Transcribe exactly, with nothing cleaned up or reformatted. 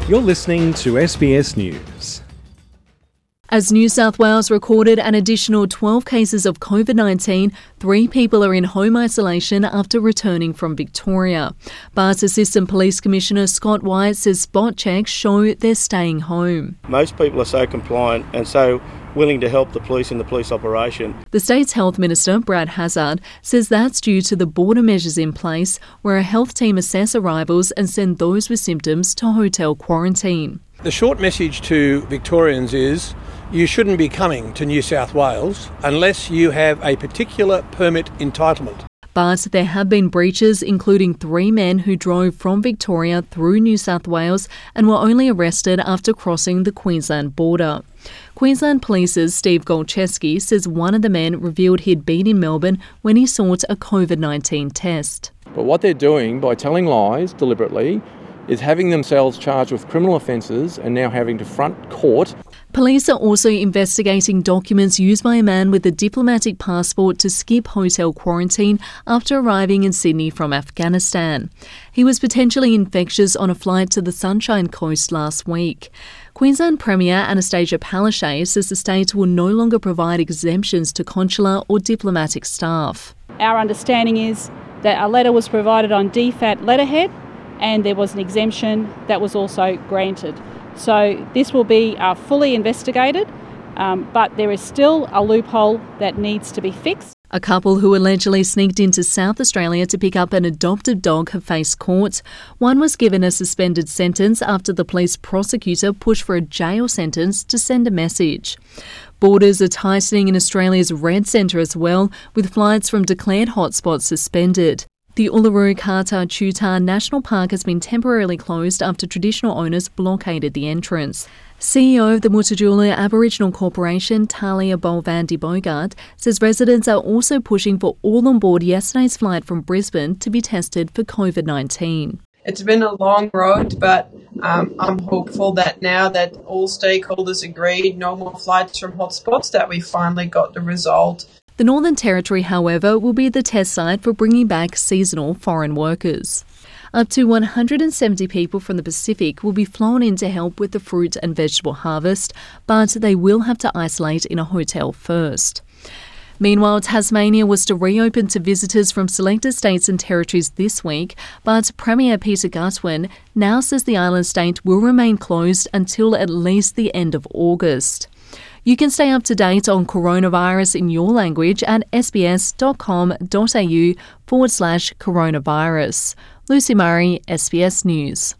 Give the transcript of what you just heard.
You're listening to S B S News. As New South Wales recorded an additional twelve cases of COVID nineteen, three people are in home isolation after returning from Victoria. But Assistant Police Commissioner Scott White says spot checks show they're staying home. Most people are so compliant and so willing to help the police in the police operation. The state's Health Minister, Brad Hazzard, says that's due to the border measures in place where a health team assess arrivals and send those with symptoms to hotel quarantine. The short message to Victorians is you shouldn't be coming to New South Wales unless you have a particular permit entitlement. But there have been breaches, including three men who drove from Victoria through New South Wales and were only arrested after crossing the Queensland border. Queensland Police's Steve Golcheski says one of the men revealed he'd been in Melbourne when he sought a COVID nineteen test. But what they're doing by telling lies deliberately is having themselves charged with criminal offences and now having to front court. Police are also investigating documents used by a man with a diplomatic passport to skip hotel quarantine after arriving in Sydney from Afghanistan. He was potentially infectious on a flight to the Sunshine Coast last week. Queensland Premier Anastasia Palaszczuk says the state will no longer provide exemptions to consular or diplomatic staff. Our understanding is that a letter was provided on D FAT letterhead and there was an exemption that was also granted. So this will be uh, fully investigated, um, but there is still a loophole that needs to be fixed. A couple who allegedly sneaked into South Australia to pick up an adopted dog have faced court. One was given a suspended sentence after the police prosecutor pushed for a jail sentence to send a message. Borders are tightening in Australia's red centre as well, with flights from declared hotspots suspended. The Uluru Kata Chutar National Park has been temporarily closed after traditional owners blockaded the entrance. C E O of the Mutijulu Aboriginal Corporation, Talia Bolvandi Bogart, says residents are also pushing for all on board yesterday's flight from Brisbane to be tested for COVID nineteen. It's been a long road, but um, I'm hopeful that now that all stakeholders agreed, no more flights from hotspots, that we finally got the result. The Northern Territory, however, will be the test site for bringing back seasonal foreign workers. Up to one hundred seventy people from the Pacific will be flown in to help with the fruit and vegetable harvest, but they will have to isolate in a hotel first. Meanwhile, Tasmania was to reopen to visitors from selected states and territories this week, but Premier Peter Gutwein now says the island state will remain closed until at least the end of August. You can stay up to date on coronavirus in your language at sbs.com.au forward slash coronavirus. Lucy Murray, S B S News.